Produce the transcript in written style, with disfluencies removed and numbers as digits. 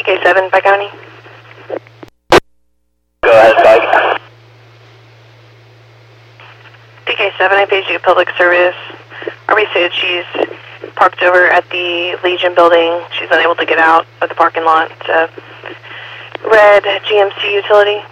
DK7 by County. Go ahead, Mike. DK7, I paged you public service. RB said she's parked over at the Legion building. She's unable to get out of the parking lot. It's a red GMC utility.